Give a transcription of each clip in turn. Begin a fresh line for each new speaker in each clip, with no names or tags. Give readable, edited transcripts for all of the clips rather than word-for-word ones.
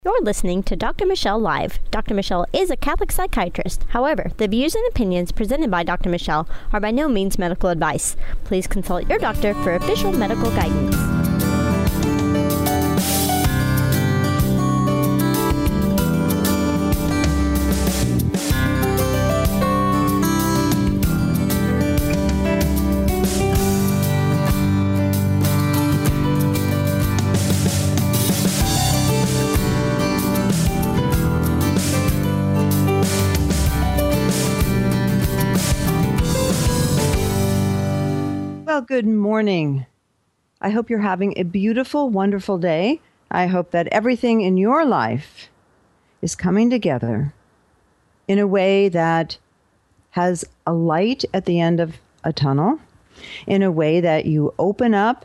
You're listening to Dr. Michelle Live. Dr. Michelle is a Catholic psychiatrist. However, the views and opinions presented by Dr. Michelle are by no means medical advice. Please consult your doctor for official medical guidance.
Well, good morning. I hope you're having a beautiful, wonderful day. I hope that everything in your life is coming together in a way that has a light at the end of a tunnel, in a way that you open up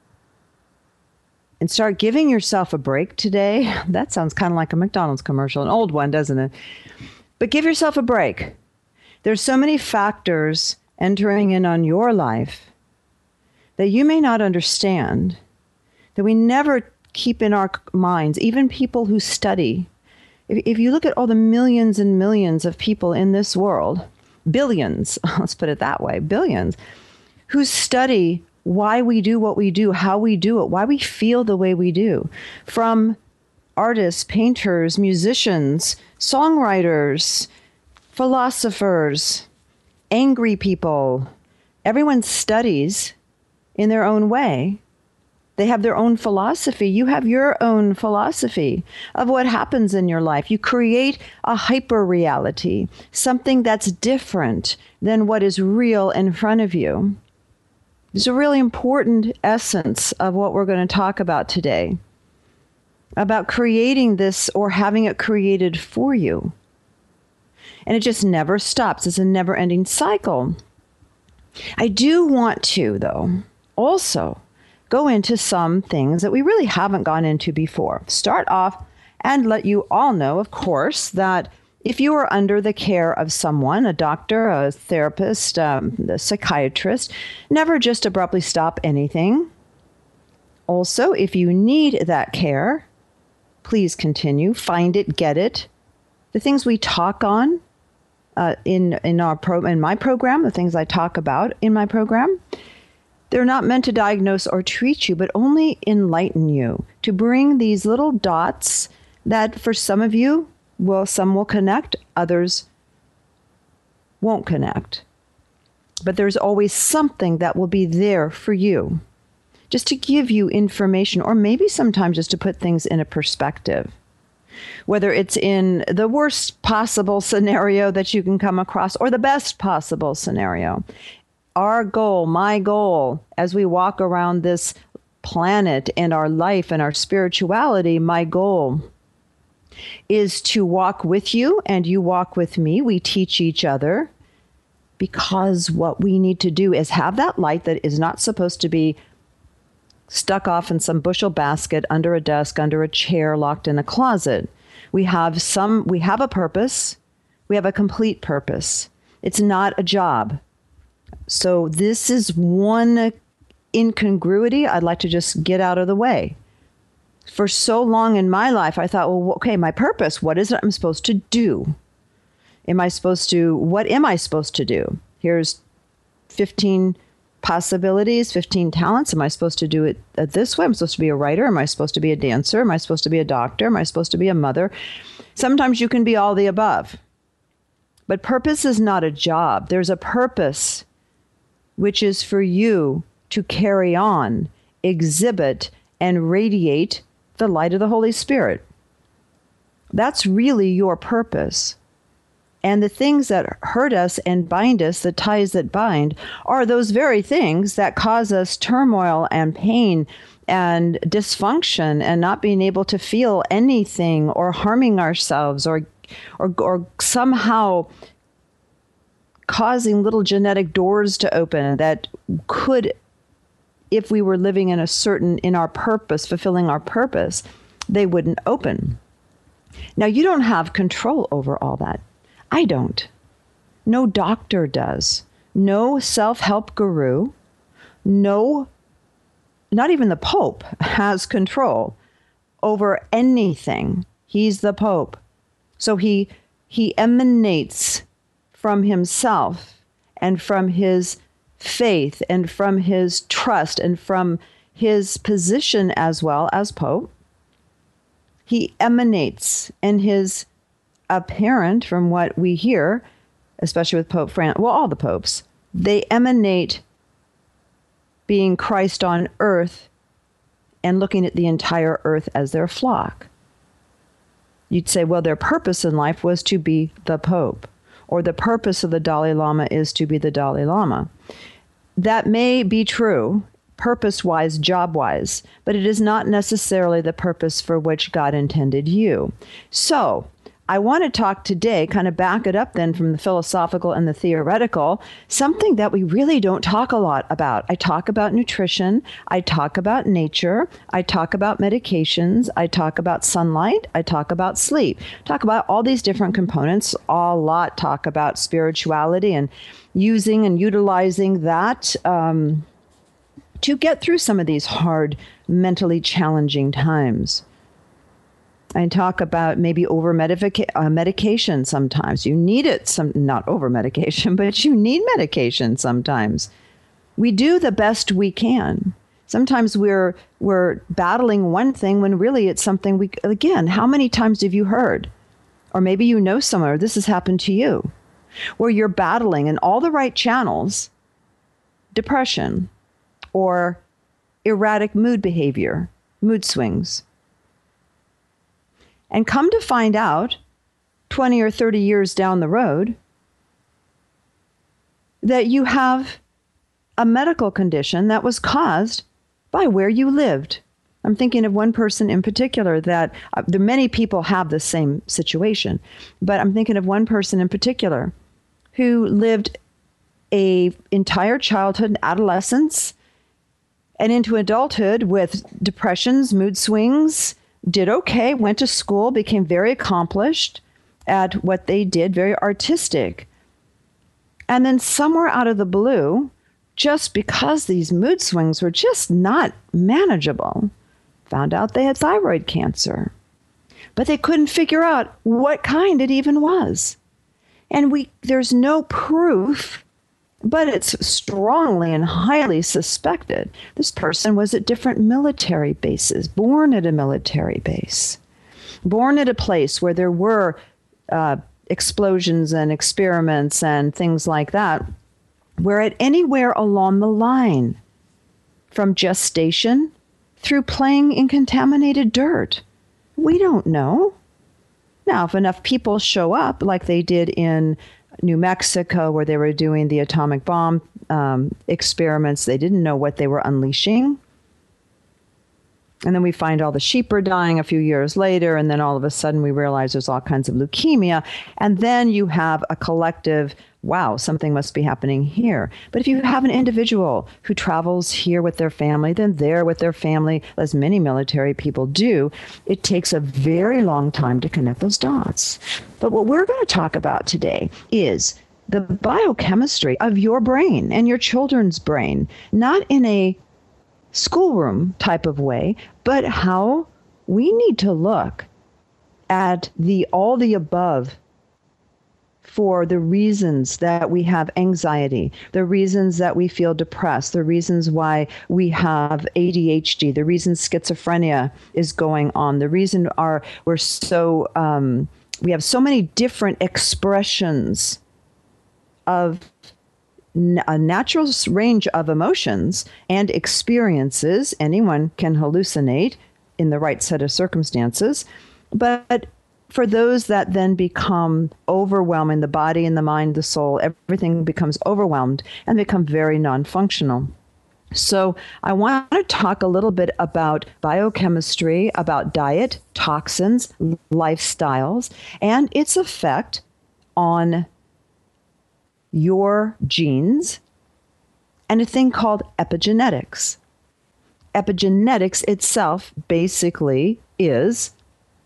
and start giving yourself a break today. That sounds kind of like a McDonald's commercial, an old one, doesn't it? But give yourself a break. There's so many factors entering in on your life that you may not understand, that we never keep in our minds, even people who study. If you look at all the millions and millions of people in this world, billions, let's put it that way, billions, who study why we do what we do, how we do it, why we feel the way we do, from artists, painters, musicians, songwriters, philosophers, angry people. Everyone studies in their own way. They have their own philosophy. You have your own philosophy of what happens in your life. You create a hyper reality, something that's different than what is real in front of you. There's a really important essence of what we're going to talk about today, about creating this or having it created for you. And it just never stops. It's a never-ending cycle. I do want to, though, also go into some things that we really haven't gone into before. Start off and let you all know, of course, that if you are under the care of someone, a doctor, a therapist, a psychiatrist, never just abruptly stop anything. Also, if you need that care, please continue, find it, get it. The things we talk on in my program, the things I talk about in my program, they're not meant to diagnose or treat you, but only enlighten you, to bring these little dots that for some of you, some will connect, others won't connect. But there's always something that will be there for you, just to give you information, or maybe sometimes just to put things in a perspective. Whether it's in the worst possible scenario that you can come across or the best possible scenario. Our goal, my goal, as we walk around this planet and our life and our spirituality, my goal is to walk with you and you walk with me. We teach each other, because what we need to do is have that light that is not supposed to be stuck off in some bushel basket, under a desk, under a chair, locked in a closet. We have a purpose. We have a complete purpose. It's not a job. So this is one incongruity I'd like to just get out of the way. For so long in my life, I thought, well, okay, my purpose, what is it I'm supposed to do? What am I supposed to do? Here's 15 possibilities, 15 talents. Am I supposed to do it this way? I'm supposed to be a writer. Am I supposed to be a dancer? Am I supposed to be a doctor? Am I supposed to be a mother? Sometimes you can be all the above. But purpose is not a job. There's a purpose which is for you to carry on, exhibit, and radiate the light of the Holy Spirit. That's really your purpose. And the things that hurt us and bind us, the ties that bind, are those very things that cause us turmoil and pain and dysfunction and not being able to feel anything, or harming ourselves, or somehow causing little genetic doors to open that could, if we were living in our purpose, fulfilling our purpose, they wouldn't open. Now, you don't have control over all that. I don't. No doctor does. No self-help guru. No, not even the Pope has control over anything He's the Pope. So he emanates from himself and from his faith and from his trust and from his position as well as Pope. He emanates in his apparent, from what we hear, especially with Pope Francis, well, all the popes, they emanate being Christ on earth and looking at the entire earth as their flock. You'd say, well, their purpose in life was to be the Pope, or the purpose of the Dalai Lama is to be the Dalai Lama. That may be true, purpose-wise, job-wise, but it is not necessarily the purpose for which God intended you. So I want to talk today, kind of back it up then from the philosophical and the theoretical, something that we really don't talk a lot about. I talk about nutrition. I talk about nature. I talk about medications. I talk about sunlight. I talk about sleep. Talk about all these different components. A lot talk about spirituality and using and utilizing that to get through some of these hard, mentally challenging times. I talk about maybe medication sometimes. You need it, not over-medication, but you need medication sometimes. We do the best we can. Sometimes we're battling one thing when really it's something again, how many times have you heard? Or maybe you know someone, or this has happened to you, where you're battling in all the right channels, depression or erratic mood behavior, mood swings. And come to find out, 20 or 30 years down the road, that you have a medical condition that was caused by where you lived. I'm thinking of one person in particular that many people have the same situation, but I'm thinking of one person in particular who lived an entire childhood and adolescence and into adulthood with depressions, mood swings, did okay, went to school, became very accomplished at what they did, very artistic. And then somewhere out of the blue, just because these mood swings were just not manageable, found out they had thyroid cancer. But they couldn't figure out what kind it even was. And there's no proof, but it's strongly and highly suspected this person was at different military bases, born at a military base, born at a place where there were explosions and experiments and things like that, where at anywhere along the line, from gestation through playing in contaminated dirt, we don't know. Now, if enough people show up like they did in New Mexico, where they were doing the atomic bomb experiments, they didn't know what they were unleashing. And then we find all the sheep are dying a few years later, and then all of a sudden we realize there's all kinds of leukemia. And then you have a collective, wow, something must be happening here. But if you have an individual who travels here with their family, then there with their family, as many military people do, it takes a very long time to connect those dots. But what we're going to talk about today is the biochemistry of your brain and your children's brain, not in a schoolroom type of way, but how we need to look at all the above for the reasons that we have anxiety, the reasons that we feel depressed, the reasons why we have ADHD, the reason schizophrenia is going on, the reason we have so many different expressions of a natural range of emotions and experiences. Anyone can hallucinate in the right set of circumstances, but for those that then become overwhelming, the body and the mind, the soul, everything becomes overwhelmed and become very non-functional. So I want to talk a little bit about biochemistry, about diet, toxins, lifestyles, and its effect on your genes, and a thing called epigenetics. Epigenetics itself basically is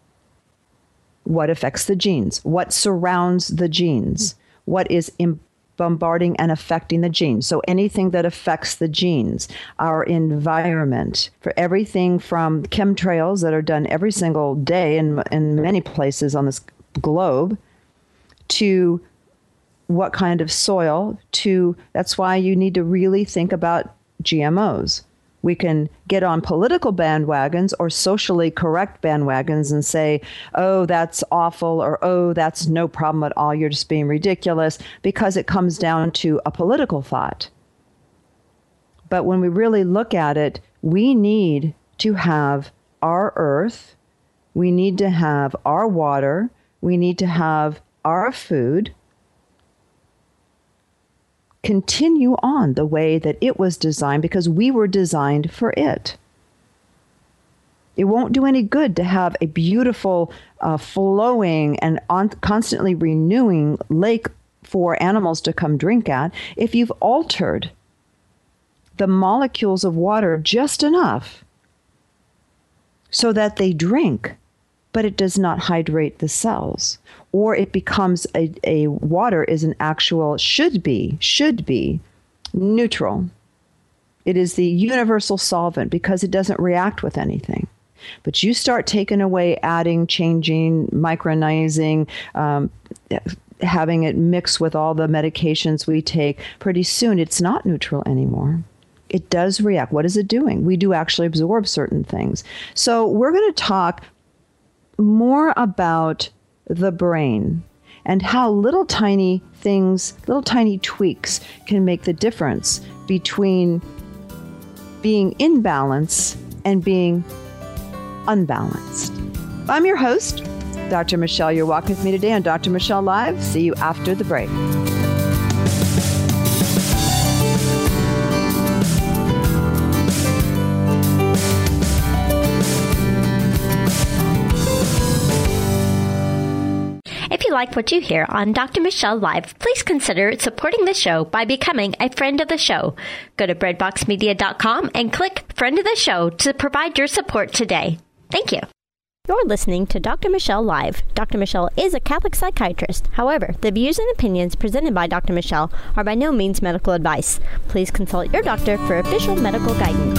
what affects the genes, what surrounds the genes, what is bombarding and affecting the genes. So anything that affects the genes, our environment, for everything from chemtrails that are done every single day in many places on this globe, to what kind of soil, to that's why you need to really think about GMOs. We can get on political bandwagons or socially correct bandwagons and say, oh, that's awful, or oh, that's no problem at all, you're just being ridiculous, because it comes down to a political thought. But when we really look at it, we need to have our earth, we need to have our water, we need to have our food continue on the way that it was designed, because we were designed for it. It won't do any good to have a beautiful, flowing and constantly renewing lake for animals to come drink at if you've altered the molecules of water just enough so that they drink, but it does not hydrate the cells. Or it becomes a water is an actual, should be neutral. It is the universal solvent because it doesn't react with anything. But you start taking away, adding, changing, micronizing, having it mix with all the medications we take, pretty soon it's not neutral anymore. It does react. What is it doing? We do actually absorb certain things. So we're going to talk more about the brain and how little tiny things, little tiny tweaks can make the difference between being in balance and being unbalanced. I'm your host, Dr. Michelle. You're walking with me today on Dr. Michelle Live. See you after the break.
If you like what you hear on Dr. Michelle Live, please consider supporting the show by becoming a friend of the show. Go to breadboxmedia.com and click Friend of the Show to provide your support today. Thank you. You're listening to Dr. Michelle Live. Dr. Michelle is a Catholic psychiatrist. However, the views and opinions presented by Dr. Michelle are by no means medical advice. Please consult your doctor for official medical guidance.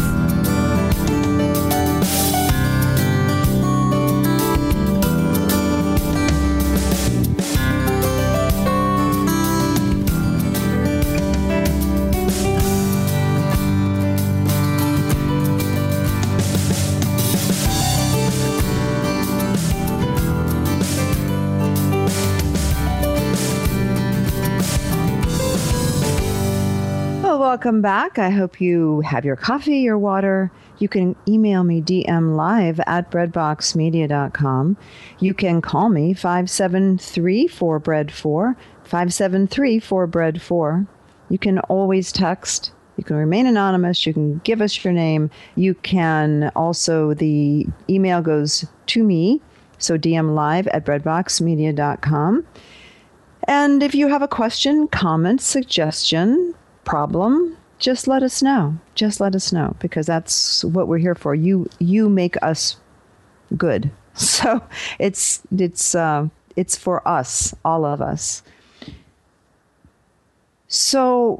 Welcome back. I hope you have your coffee, your water. You can email me DM live at breadboxmedia.com. You can call me 573-4BREAD4, 573-4BREAD4. You can always text. You can remain anonymous. You can give us your name. You can also, the email goes to me, so DM live at breadboxmedia.com. And if you have a question, comment, suggestion, problem, just let us know. Just let us know, because that's what we're here for. You make us good. So it's for us, all of us. So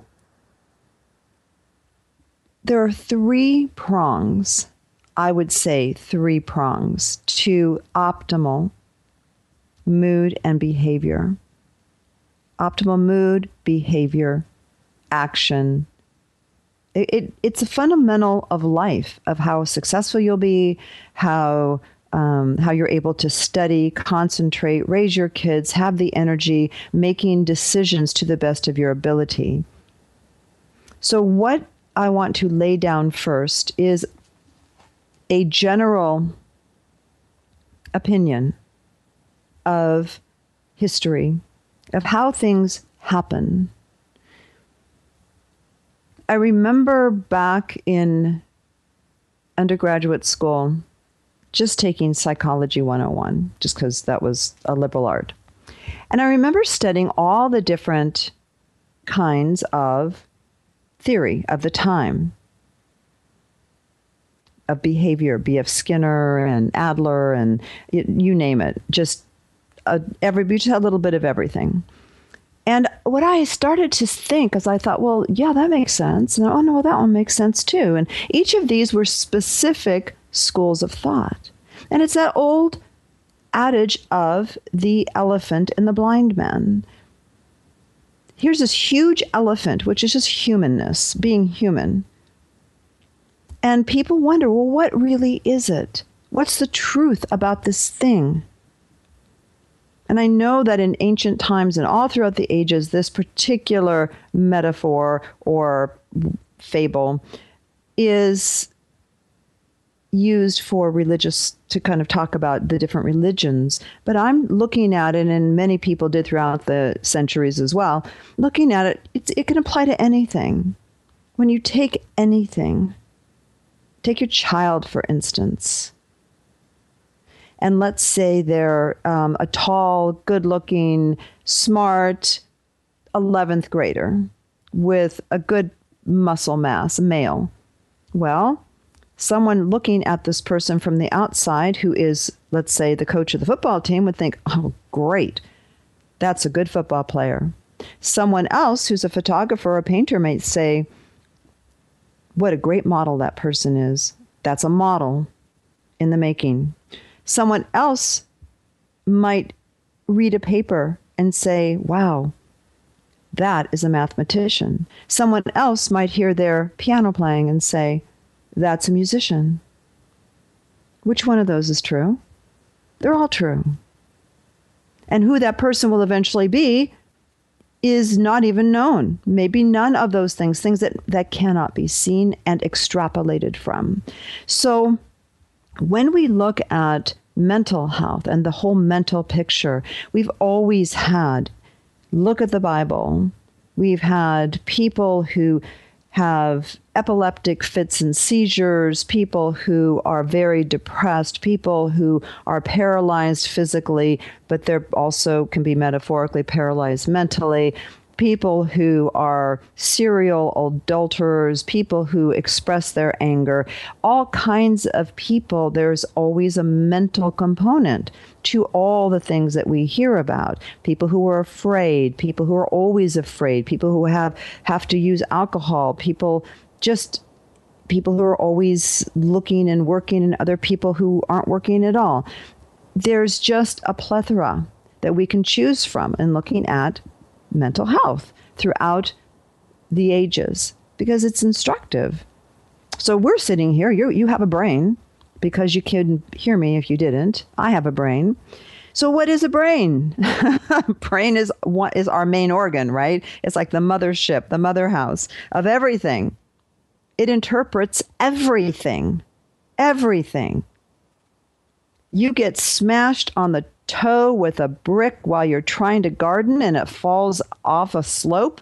there are three prongs, I would say three prongs to optimal mood and behavior. Optimal mood, behavior, action. It's a fundamental of life, of how successful you'll be, how you're able to study, concentrate, raise your kids, have the energy, making decisions to the best of your ability. So what I want to lay down first is a general opinion of history, of how things happen. I remember back in undergraduate school, just taking Psychology 101, just because that was a liberal art. And I remember studying all the different kinds of theory of the time, of behavior, B.F. Skinner and Adler and you name it, just just a little bit of everything. And what I started to think is I thought, well, yeah, that makes sense. And oh, no, that one makes sense too. And each of these were specific schools of thought. And it's that old adage of the elephant and the blind man. Here's this huge elephant, which is just humanness, being human. And people wonder, well, what really is it? What's the truth about this thing? And I know that in ancient times and all throughout the ages, this particular metaphor or fable is used for religious, to kind of talk about the different religions. But I'm looking at it, and many people did throughout the centuries as well, looking at it, it can apply to anything. When you take anything, take your child, for instance, and let's say they're a tall, good-looking, smart 11th grader with a good muscle mass, male. Well, someone looking at this person from the outside who is, let's say, the coach of the football team would think, oh, great, that's a good football player. Someone else who's a photographer or a painter might say, what a great model that person is. That's a model in the making. Someone else might read a paper and say, wow, that is a mathematician. Someone else might hear their piano playing and say, that's a musician. Which one of those is true? They're all true. And who that person will eventually be is not even known. Maybe none of those things that cannot be seen and extrapolated from. So when we look at mental health and the whole mental picture, we've always had, look at the Bible, we've had people who have epileptic fits and seizures, people who are very depressed, people who are paralyzed physically, but they're also can be metaphorically paralyzed mentally, people who are serial adulterers, people who express their anger, all kinds of people. There's always a mental component to all the things that we hear about. People who are afraid, people who are always afraid, people who have to use alcohol, people who are always looking and working, and other people who aren't working at all. There's just a plethora that we can choose from in looking at mental health throughout the ages, because it's instructive. So we're sitting here, you have a brain, because you can hear me if you didn't. I have a brain. So what is a brain? Brain is our main organ, right? It's like the mothership, the mother house of everything. It interprets everything. Everything. You get smashed on the toe with a brick while you're trying to garden and it falls off a slope.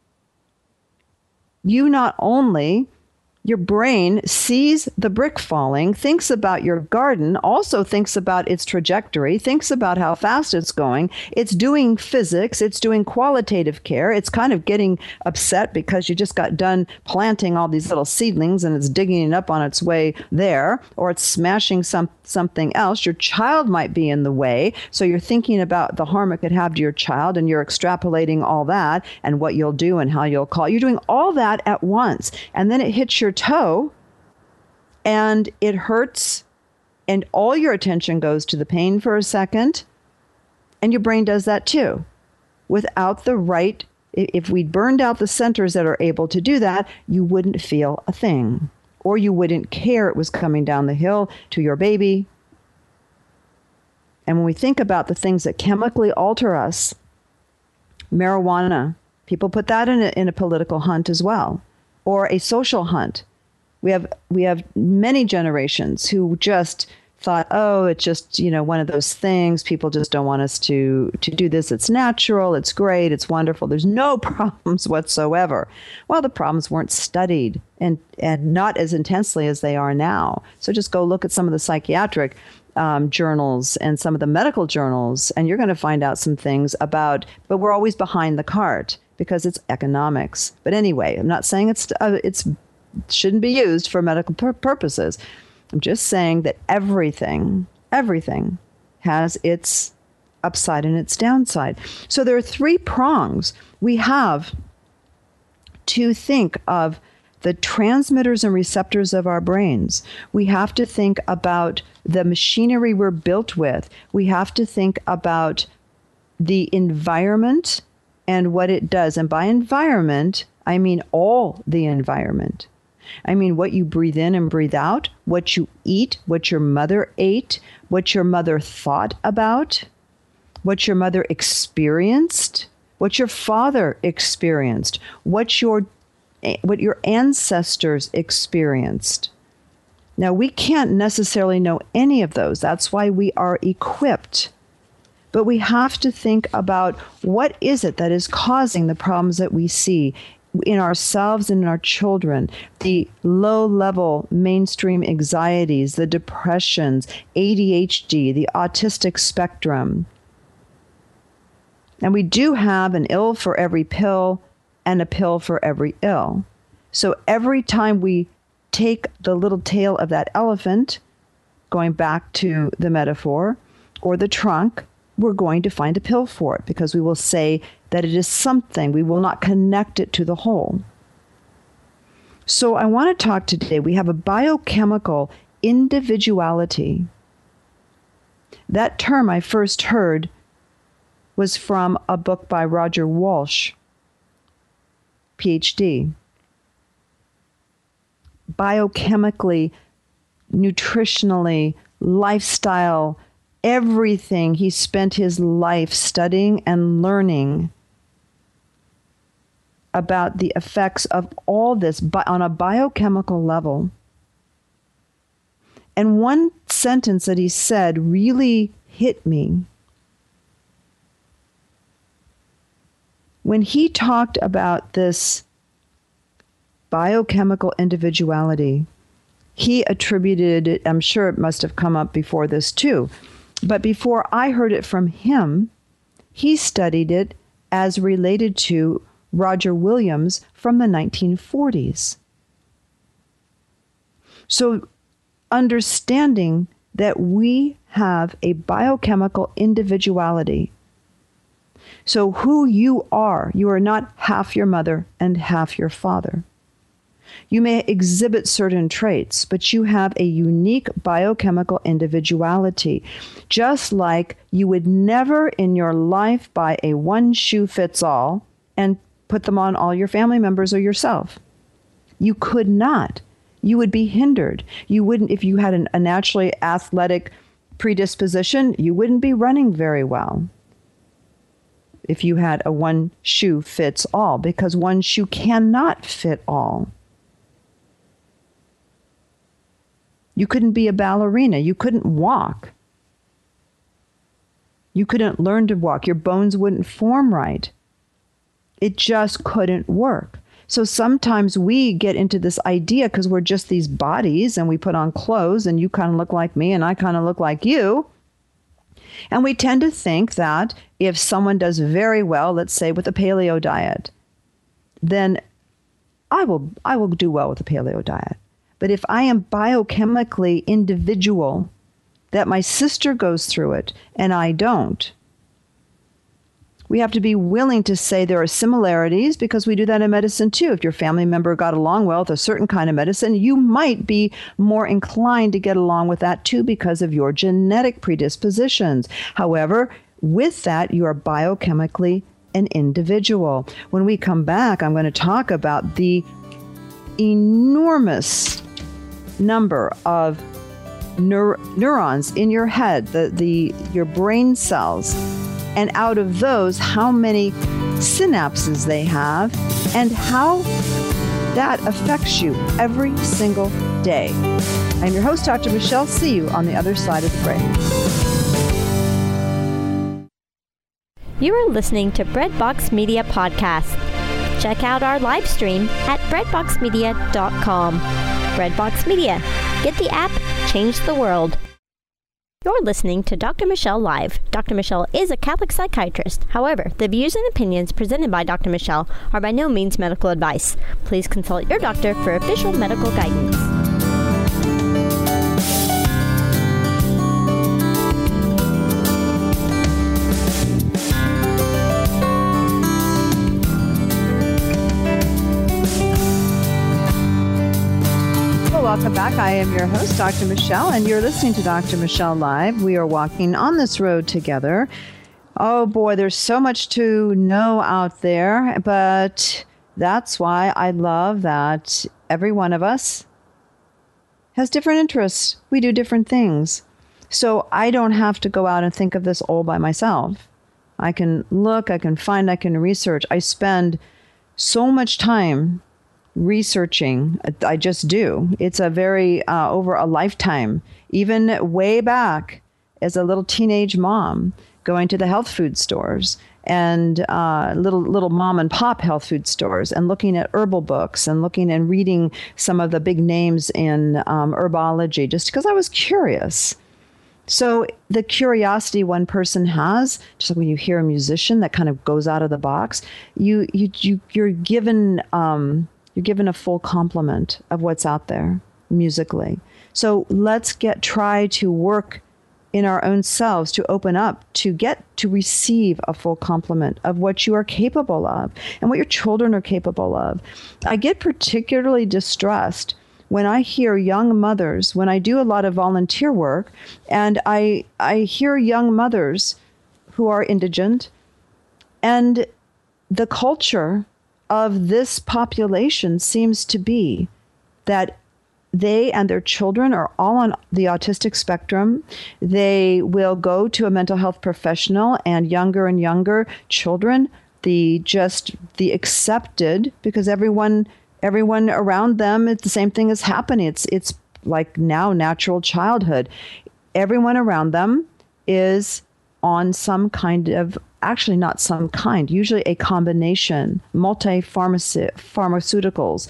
Your brain sees the brick falling, thinks about your garden, also thinks about its trajectory, thinks about how fast it's going. It's doing physics. It's doing qualitative care. It's kind of getting upset because you just got done planting all these little seedlings and it's digging it up on its way there, or it's smashing something else. Your child might be in the way. So you're thinking about the harm it could have to your child, and you're extrapolating all that and what you'll do and how you'll call. You're doing all that at once. And then it hits your toe and it hurts, and all your attention goes to the pain for a second, and your brain does that too. Without the right, if we burned out the centers that are able to do that, you wouldn't feel a thing, or you wouldn't care it was coming down the hill to your baby. And when we think about the things that chemically alter us, marijuana, people put that in a political hunt as well, or a social hunt. We have many generations who just thought, oh, it's just, one of those things. People just don't want us to do this. It's natural. It's great. It's wonderful. There's no problems whatsoever. Well, the problems weren't studied and not as intensely as they are now. So just go look at some of the psychiatric journals and some of the medical journals, and you're going to find out some things but we're always behind the cart because it's economics. But anyway, I'm not saying it's shouldn't be used for medical purposes. I'm just saying that everything has its upside and its downside. So there are 3 prongs. We have to think of the transmitters and receptors of our brains. We have to think about the machinery we're built with. We have to think about the environment and what it does. And by environment, I mean all the environment. I mean what you breathe in and breathe out, what you eat, what your mother ate, what your mother thought about, what your mother experienced, what your father experienced, what your ancestors experienced. Now, we can't necessarily know any of those. That's why we are equipped. But we have to think about what is it that is causing the problems that we see in ourselves and in our children, the low-level mainstream anxieties, the depressions, ADHD, the autistic spectrum. And we do have an ill for every pill and a pill for every ill. So every time we take the little tail of that elephant, going back to the metaphor, or the trunk, we're going to find a pill for it because we will say that it is something. We will not connect it to the whole. So I want to talk today. We have a biochemical individuality. That term I first heard was from a book by Roger Walsh, PhD. Biochemically, nutritionally, lifestyle, everything. He spent his life studying and learning about the effects of all this on a biochemical level. And one sentence that he said really hit me. When he talked about this biochemical individuality, he attributed it, I'm sure it must have come up before this too, but before I heard it from him, he studied it as related to Roger Williams from the 1940s. So understanding that we have a biochemical individuality. So who you are not half your mother and half your father. You may exhibit certain traits, but you have a unique biochemical individuality. Just like you would never in your life buy a one-shoe-fits-all and put them on all your family members or yourself. You could not. You would be hindered. You wouldn't, if you had a naturally athletic predisposition, you wouldn't be running very well. If you had a one-shoe-fits-all, because one shoe cannot fit all. You couldn't be a ballerina. You couldn't walk. You couldn't learn to walk. Your bones wouldn't form right. It just couldn't work. So sometimes we get into this idea because we're just these bodies and we put on clothes and you kind of look like me and I kind of look like you. And we tend to think that if someone does very well, let's say with a paleo diet, then I will do well with the paleo diet. But if I am biochemically individual, that my sister goes through it and I don't, we have to be willing to say there are similarities because we do that in medicine too. If your family member got along well with a certain kind of medicine, you might be more inclined to get along with that too because of your genetic predispositions. However, with that, you are biochemically an individual. When we come back, I'm going to talk about the enormous number of neurons in your head, your brain cells, and out of those, how many synapses they have, and how that affects you every single day. I'm your host, Dr. Michelle. See you on the other side of the break.
You are listening to Breadbox Media Podcast. Check out our live stream at breadboxmedia.com. Breadbox Media. Get the app, change the world. You're listening to Dr. Michelle Live. Dr. Michelle is a Catholic psychiatrist. However, the views and opinions presented by Dr. Michelle are by no means medical advice. Please consult your doctor for official medical guidance.
welcome back. I am your host, Dr. Michelle, and you're listening to Dr. Michelle Live. We are walking on this road together. Oh boy, there's so much to know out there, but that's why I love that every one of us has different interests. We do different things. So I don't have to go out and think of this all by myself. I can look, I can find, I can research. I spend so much time researching. I just do. It's a very, over a lifetime, even way back as a little teenage mom, going to the health food stores and little mom and pop health food stores and looking at herbal books and looking and reading some of the big names in herbology, just because I was curious. So the curiosity one person has, just like when you hear a musician that kind of goes out of the box, you're given a full complement of what's out there musically. So let's try to work in our own selves to open up, to receive a full complement of what you are capable of and what your children are capable of. I get particularly distressed when I hear young mothers, when I do a lot of volunteer work, and I hear young mothers who are indigent, and the culture of this population seems to be that they and their children are all on the autistic spectrum. They will go to a mental health professional, and younger children, the accepted, because everyone around them, it's the same thing is happening. It's like now natural childhood. Everyone around them is on some kind of, actually not some kind, usually a combination, pharmaceuticals,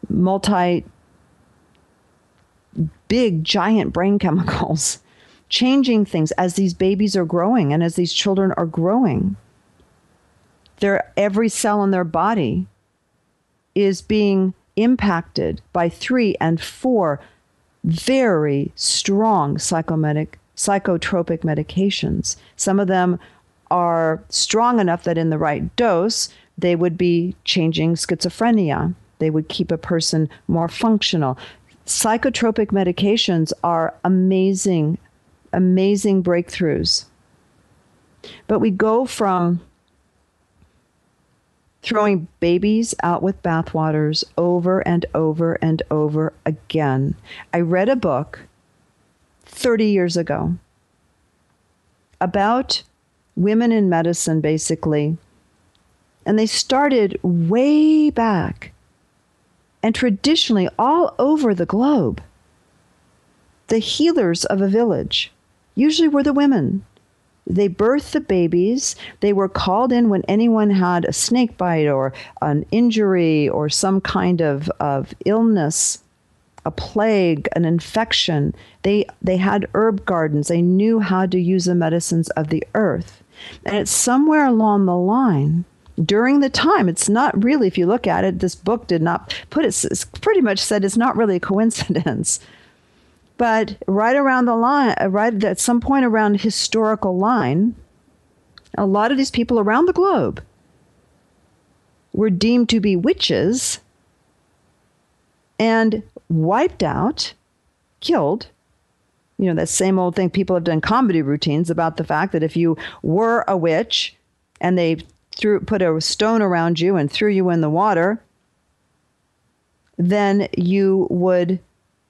big, giant brain chemicals, changing things as these babies are growing and as these children are growing. Every cell in their body is being impacted by 3 and 4 very strong psychotropic medications. Some of them are strong enough that in the right dose, they would be changing schizophrenia. They would keep a person more functional. Psychotropic medications are amazing, amazing breakthroughs. But we go from throwing babies out with bathwaters over and over and over again. I read a book 30 years ago about women in medicine, basically, and they started way back. And traditionally, all over the globe, the healers of a village usually were the women. They birthed the babies. They were called in when anyone had a snake bite or an injury or some kind of illness, a plague, an infection. They had herb gardens. They knew how to use the medicines of the earth. And it's somewhere along the line, during the time, it's not really, if you look at it, this book did not put it, it's pretty much said it's not really a coincidence. But right around the line, right at some point around historical line, a lot of these people around the globe were deemed to be witches and wiped out, killed. You know, that same old thing, people have done comedy routines about the fact that if you were a witch and they put a stone around you and threw you in the water, then you would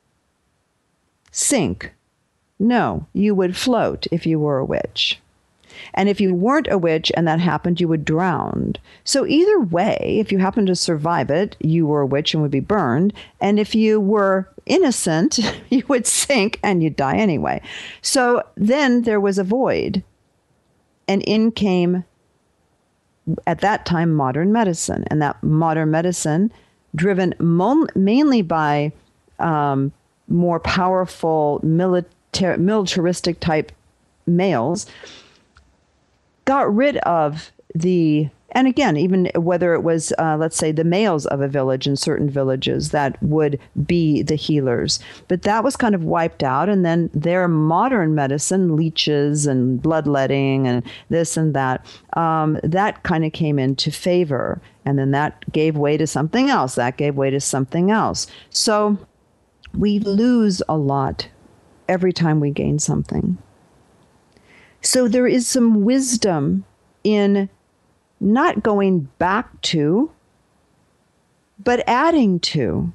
sink. No, you would float if you were a witch. And if you weren't a witch and that happened, you would drown. So either way, if you happened to survive it, you were a witch and would be burned. And if you were innocent, you would sink and you'd die anyway. So then there was a void. And in came, at that time, modern medicine. And that modern medicine, driven mainly by more powerful militaristic type males, got rid of and again, even whether it was, let's say, the males of a village in certain villages that would be the healers. But that was kind of wiped out. And then their modern medicine, leeches and bloodletting and this and that, that kind of came into favor. And then that gave way to something else. That gave way to something else. So we lose a lot every time we gain something. So there is some wisdom in not going back to, but adding to.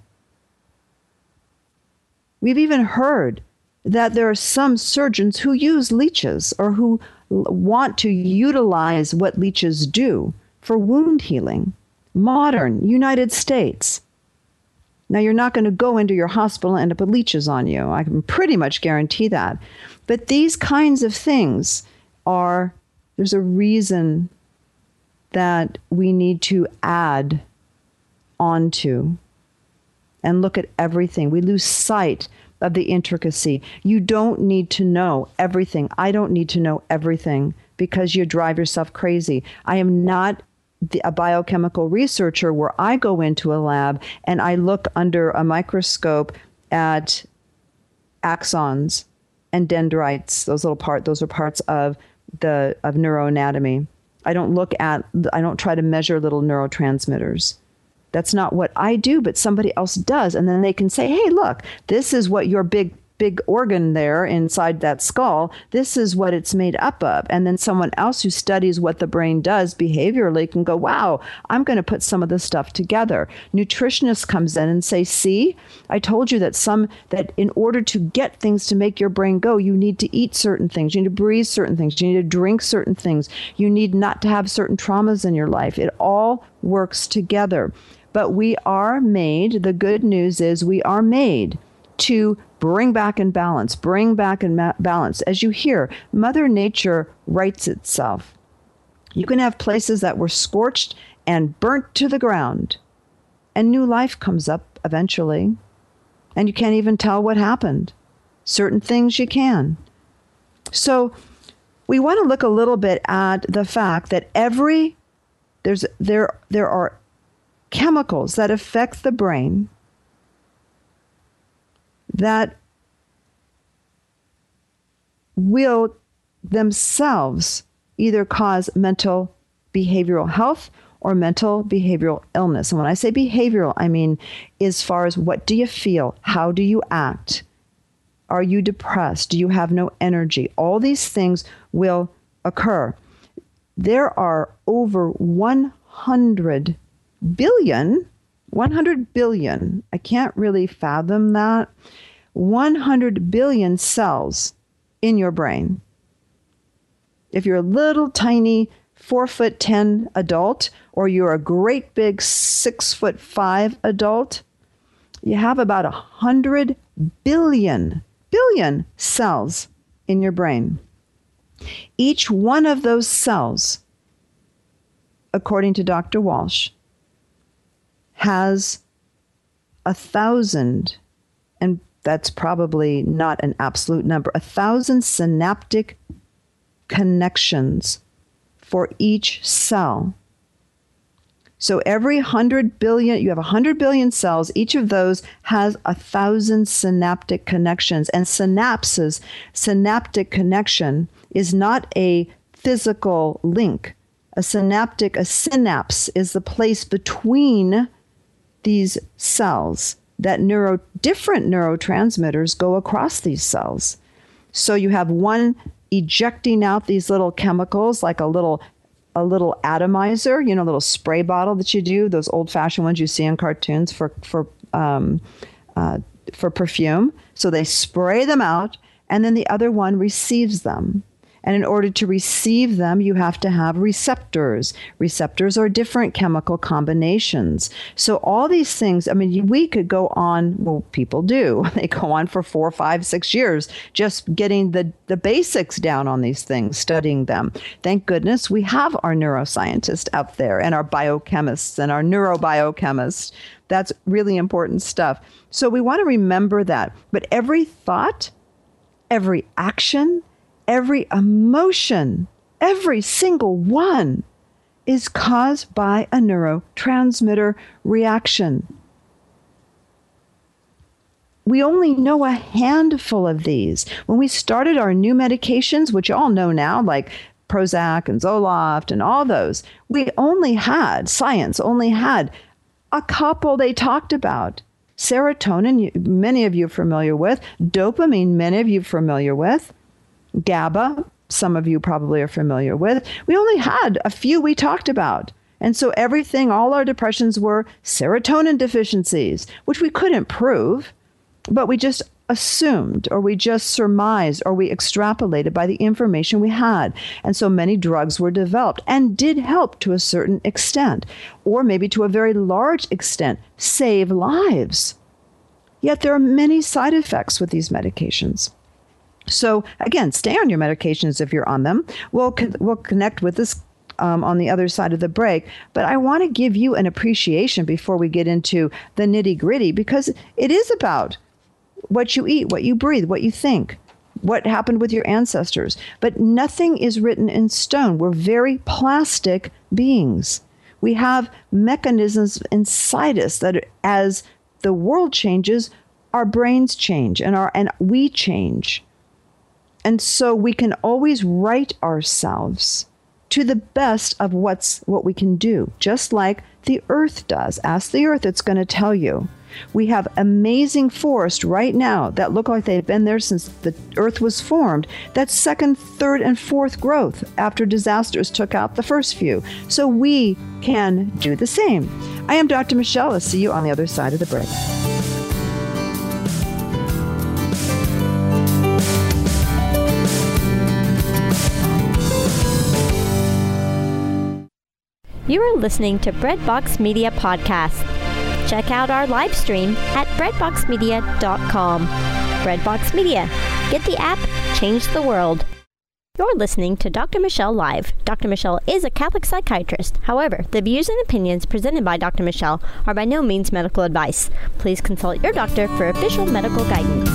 We've even heard that there are some surgeons who use leeches or who want to utilize what leeches do for wound healing. Modern United States. Now, you're not going to go into your hospital and end up with leeches on you. I can pretty much guarantee that. But these kinds of things there's a reason that we need to add onto and look at everything. We lose sight of the intricacy. You don't need to know everything. I don't need to know everything because you drive yourself crazy. I am not a biochemical researcher where I go into a lab and I look under a microscope at axons and dendrites. Those are parts of neuroanatomy. I don't try to measure little neurotransmitters. That's not what I do, but somebody else does. And then they can say, hey, look, this is what your big organ there inside that skull, this is what it's made up of. And then someone else who studies what the brain does behaviorally can go, wow, I'm going to put some of this stuff together. Nutritionist comes in and say, see, I told you that in order to get things to make your brain go, you need to eat certain things, you need to breathe certain things, you need to drink certain things, you need not to have certain traumas in your life. It all works together. But we are made, the good news is we are made to bring back in balance. As you hear, Mother Nature rights itself. You can have places that were scorched and burnt to the ground, and new life comes up eventually, and you can't even tell what happened. Certain things you can. So we want to look a little bit at the fact that there are chemicals that affect the brain that will themselves either cause mental behavioral health or mental behavioral illness. And when I say behavioral, I mean as far as what do you feel? How do you act? Are you depressed? Do you have no energy? All these things will occur. There are over 100 billion, I can't really fathom that, 100 billion cells in your brain. If you're a little tiny 4'10" adult, or you're a great big 6'5" adult, you have about 100 billion cells in your brain. Each one of those cells, according to Dr. Walsh, has 1,000, and that's probably not an absolute number, 1,000 synaptic connections for each cell. So every 100 billion, you have 100 billion cells, each of those has 1,000 synaptic connections. And synaptic connection is not a physical link. A synapse is the place between these cells that different neurotransmitters go across these cells. So you have one ejecting out these little chemicals, like a little atomizer, a little spray bottle that you do, those old-fashioned ones you see in cartoons for perfume. So they spray them out, and then the other one receives them. And in order to receive them, you have to have receptors. Receptors are different chemical combinations. So all these things, we could go on, well, people do. They go on for 4, 5, 6 years just getting the basics down on these things, studying them. Thank goodness we have our neuroscientists out there and our biochemists and our neurobiochemists. That's really important stuff. So we want to remember that. But every thought, every action, every emotion, every single one is caused by a neurotransmitter reaction. We only know a handful of these. When we started our new medications, which you all know now, like Prozac and Zoloft and all those, science only had a couple they talked about. Serotonin, many of you are familiar with. Dopamine, many of you are familiar with. GABA, some of you probably are familiar with. We only had a few we talked about. And so everything, all our depressions were serotonin deficiencies, which we couldn't prove, but we just assumed, or we just surmised, or we extrapolated by the information we had. And so many drugs were developed and did help to a certain extent, or maybe to a very large extent, save lives. Yet there are many side effects with these medications. So again, stay on your medications if you're on them. We'll connect with this on the other side of the break. But I want to give you an appreciation before we get into the nitty gritty, because it is about what you eat, what you breathe, what you think, what happened with your ancestors. But nothing is written in stone. We're very plastic beings. We have mechanisms inside us that as the world changes, our brains change and we change. And so we can always right ourselves to the best of what we can do, just like the earth does. Ask the earth, it's going to tell you. We have amazing forests right now that look like they've been there since the earth was formed. That's second, third, and fourth growth after disasters took out the first few. So we can do the same. I am Dr. Michelle. I'll see you on the other side of the break.
You are listening to Breadbox Media Podcast. Check out our live stream at breadboxmedia.com. Breadbox Media. Get the app, change the world. You're listening to Dr. Michelle Live. Dr. Michelle is a Catholic psychiatrist. However, the views and opinions presented by Dr. Michelle are by no means medical advice. Please consult your doctor for official medical guidance.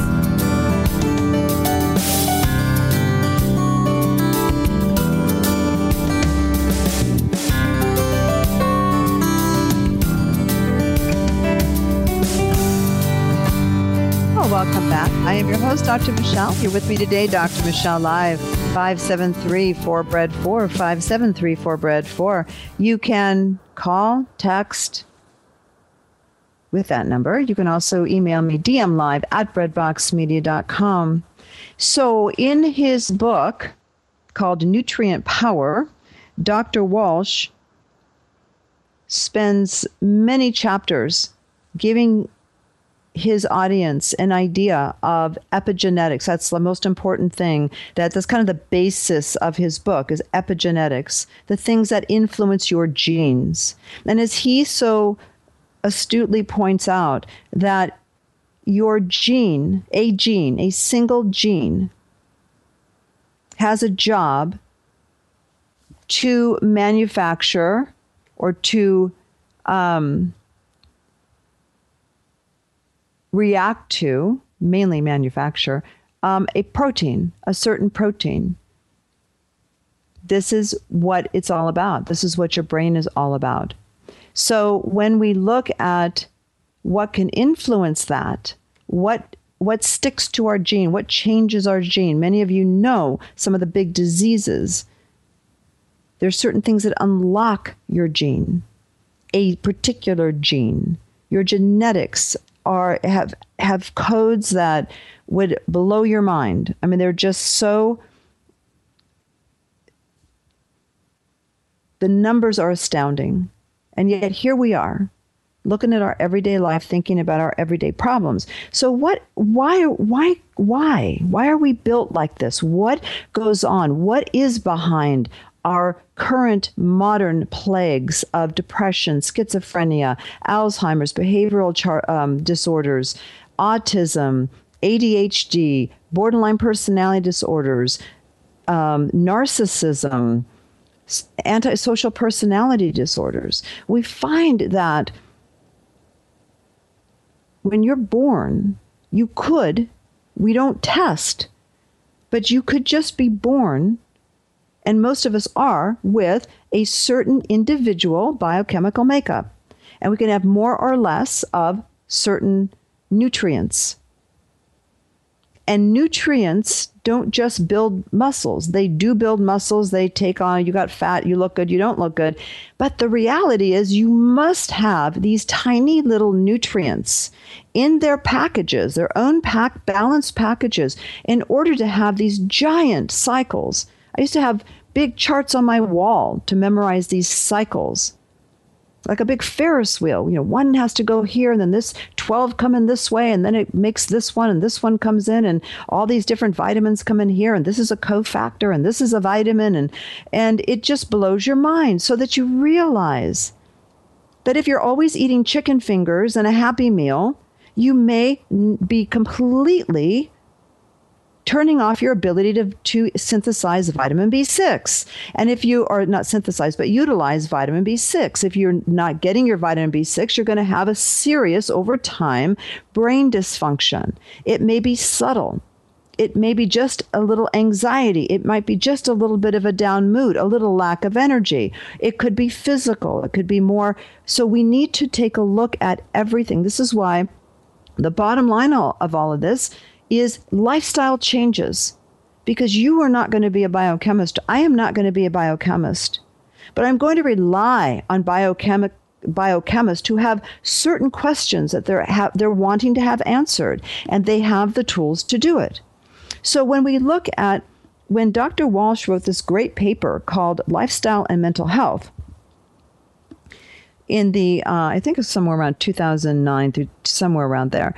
Welcome back. I am your host, Dr. Michelle. You're with me today, Dr. Michelle Live, 573-4BREAD-4, 573-4BREAD-4. You can call, text with that number. You can also email me, dmlive@breadboxmedia.com. So in his book called Nutrient Power, Dr. Walsh spends many chapters giving his audience an idea of epigenetics. That's the most important thing. That's kind of the basis of his book is epigenetics, the things that influence your genes. And as he so astutely points out, that your gene, a single gene, has a job to manufacture or to react to, mainly manufacture, a protein, a certain protein. This is what it's all about. This is what your brain is all about. So when we look at what can influence that, what sticks to our gene, what changes our gene, many of you know some of the big diseases. There's certain things that unlock your gene, a particular gene. Your genetics have codes that would blow your mind. I mean, they're just so, the numbers are astounding. And yet here we are, looking at our everyday life, thinking about our everyday problems. So why are we built like this? What goes on? What is behind our current modern plagues of depression, schizophrenia, Alzheimer's, behavioral disorders, autism, ADHD, borderline personality disorders, narcissism, antisocial personality disorders? We find that when you're born, we don't test, but you could just be born, and most of us are, with a certain individual biochemical makeup. And we can have more or less of certain nutrients. And nutrients don't just build muscles. They do build muscles. They take on, you got fat, you look good, you don't look good. But the reality is you must have these tiny little nutrients in their packages, their own balanced packages, in order to have these giant cycles. I used to have big charts on my wall to memorize these cycles. Like a big Ferris wheel, one has to go here and then this 12 come in this way and then it makes this one and this one comes in and all these different vitamins come in here and this is a cofactor and this is a vitamin and it just blows your mind so that you realize that if you're always eating chicken fingers and a Happy Meal, you may be completely turning off your ability to synthesize vitamin B6. And if you are not synthesize, but utilize vitamin B6, if you're not getting your vitamin B6, you're going to have a serious, over time, brain dysfunction. It may be subtle. It may be just a little anxiety. It might be just a little bit of a down mood, a little lack of energy. It could be physical. It could be more. So we need to take a look at everything. This is why the bottom line of all of this is lifestyle changes, because you are not going to be a biochemist. I am not going to be a biochemist, but I'm going to rely on biochemists who have certain questions that they're wanting to have answered, and they have the tools to do it. So when Dr. Walsh wrote this great paper called Lifestyle and Mental Health, in the, I think it was somewhere around 2009 through somewhere around there,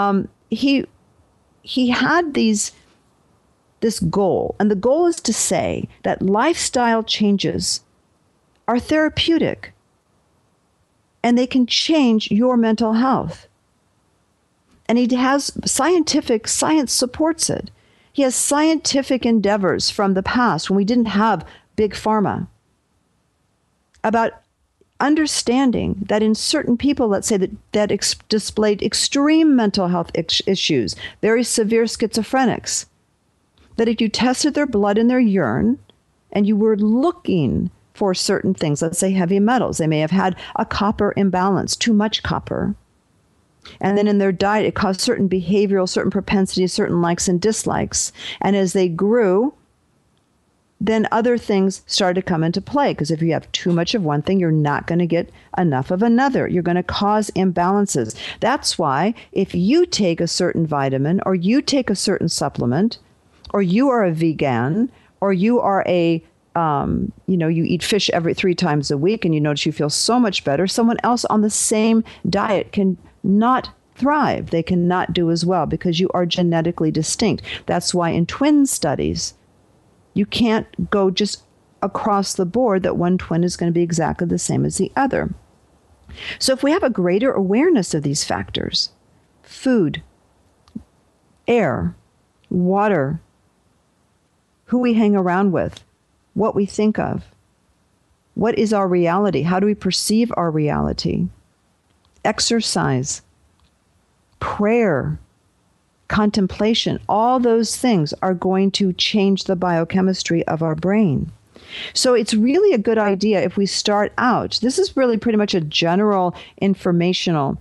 he had this goal, and the goal is to say that lifestyle changes are therapeutic and they can change your mental health. And he has science supports it. He has scientific endeavors from the past when we didn't have big pharma about understanding that in certain people, let's say that displayed extreme mental health issues, very severe schizophrenics, that if you tested their blood and their urine and you were looking for certain things, let's say heavy metals, they may have had a copper imbalance, too much copper. And then in their diet, it caused certain behavioral, certain propensities, certain likes and dislikes. And as they grew, then other things start to come into play, because if you have too much of one thing, you're not going to get enough of another. You're going to cause imbalances. That's why if you take a certain vitamin or you take a certain supplement, or you are a vegan, or you are you eat fish every 3 times a week and you notice you feel so much better, someone else on the same diet can not thrive. They cannot do as well because you are genetically distinct. That's why in twin studies, you can't go just across the board that one twin is going to be exactly the same as the other. So if we have a greater awareness of these factors, food, air, water, who we hang around with, what we think of, what is our reality, how do we perceive our reality, exercise, prayer, contemplation, all those things are going to change the biochemistry of our brain. So it's really a good idea if we start out. This is really pretty much a general informational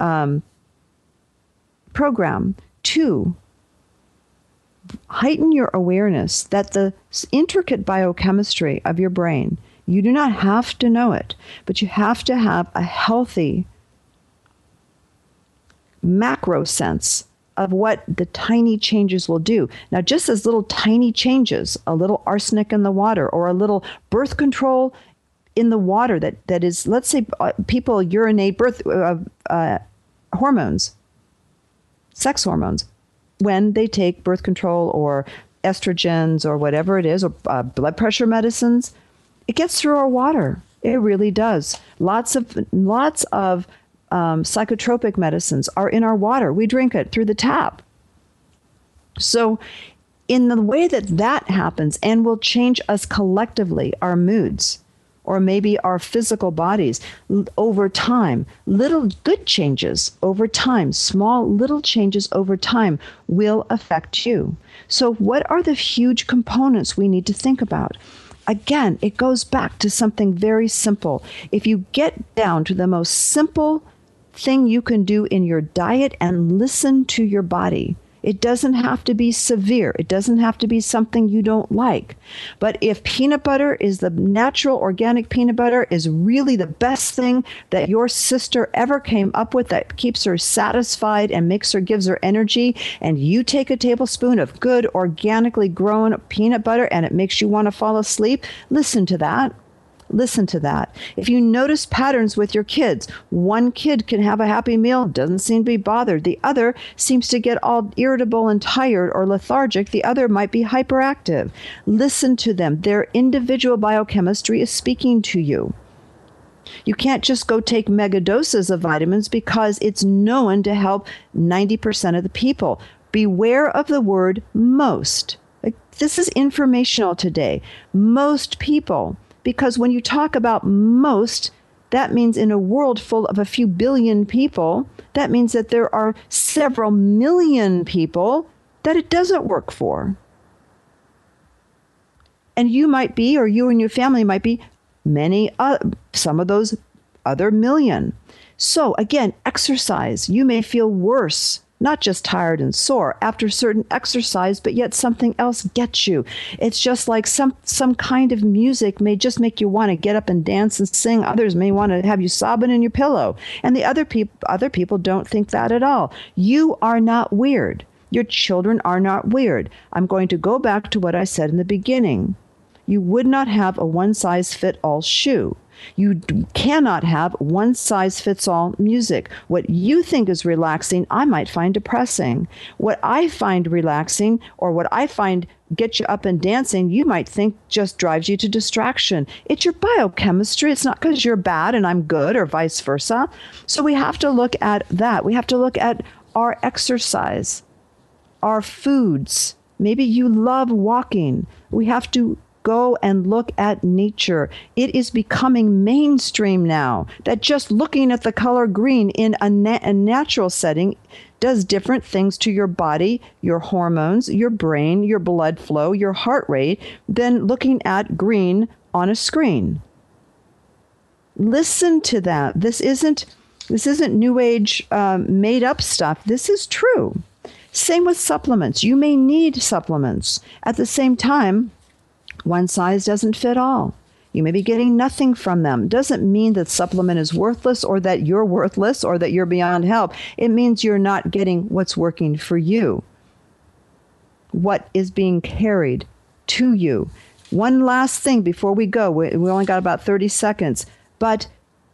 program to heighten your awareness that the intricate biochemistry of your brain, you do not have to know it, but you have to have a healthy macro sense of what the tiny changes will do. Now, just as little tiny changes, a little arsenic in the water or a little birth control in the water that is, let's say people urinate hormones, sex hormones, when they take birth control or estrogens or whatever it is, or blood pressure medicines, it gets through our water. It really does. Lots of psychotropic medicines are in our water. We drink it through the tap. So in the way that happens and will change us collectively, our moods, or maybe our physical bodies over time, little good changes over time, small little changes over time will affect you. So what are the huge components we need to think about? Again, it goes back to something very simple. If you get down to the most simple thing you can do in your diet and listen to your body, It doesn't have to be severe. It doesn't have to be something you don't like. But if peanut butter is the natural organic peanut butter is really the best thing that your sister ever came up with that keeps her satisfied and gives her energy, and you take a tablespoon of good organically grown peanut butter and it makes you want to fall asleep, listen to that. Listen to that. If you notice patterns with your kids, one kid can have a happy meal, doesn't seem to be bothered. The other seems to get all irritable and tired or lethargic. The other might be hyperactive. Listen to them. Their individual biochemistry is speaking to you. You can't just go take mega doses of vitamins because it's known to help 90% of the people. Beware of the word most. This is informational today. Most people. Because when you talk about most, that means in a world full of a few billion people, that means that there are several million people that it doesn't work for. And you might be, or you and your family might be, some of those other million. So again, exercise. You may feel worse, not just tired and sore after certain exercise, but yet something else gets you. It's just like some kind of music may just make you want to get up and dance and sing. Others may want to have you sobbing in your pillow. And the other people don't think that at all. You are not weird. Your children are not weird. I'm going to go back to what I said in the beginning. You would not have a one-size-fits-all shoe. You cannot have one-size-fits-all music. What you think is relaxing, I might find depressing. What I find relaxing or what I find gets you up and dancing, you might think just drives you to distraction. It's your biochemistry. It's not because you're bad and I'm good or vice versa. So we have to look at that. We have to look at our exercise, our foods. Maybe you love walking. We have to go and look at nature. It is becoming mainstream now that just looking at the color green in a natural setting does different things to your body, your hormones, your brain, your blood flow, your heart rate than looking at green on a screen. Listen to that. This isn't new age made up stuff. This is true. Same with supplements. You may need supplements. At the same time, one size doesn't fit all. You may be getting nothing from them. Doesn't mean that supplement is worthless or that you're worthless or that you're beyond help. It means you're not getting what's working for you, what is being carried to you. One last thing before we go. We only got about 30 seconds. But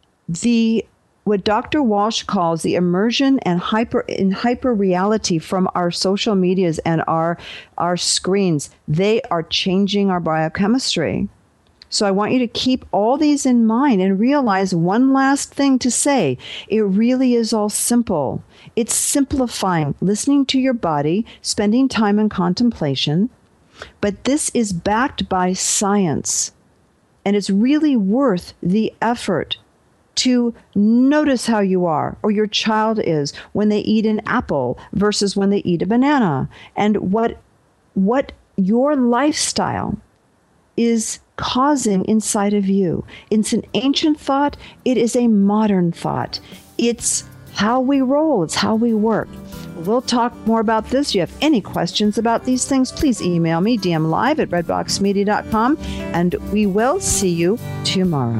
what Dr. Walsh calls the immersion and hyper reality from our social medias and our screens, they are changing our biochemistry. So I want you to keep all these in mind and realize one last thing to say. It really is all simple. It's simplifying, listening to your body, spending time in contemplation. But this is backed by science. And it's really worth the effort to notice how you are or your child is when they eat an apple versus when they eat a banana, and what your lifestyle is causing inside of you. It's an ancient thought. It is a modern thought. It's how we roll. It's how we work. We'll talk more about this. If you have any questions about these things, please email me, dmlive@redboxmedia.com, and we will see you tomorrow.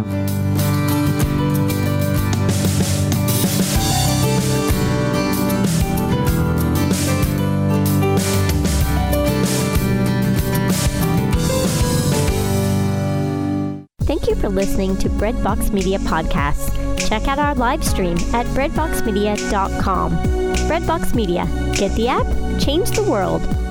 Thank you for listening to Breadbox Media Podcasts. Check out our live stream at breadboxmedia.com. Breadbox Media. Get the app, change the world.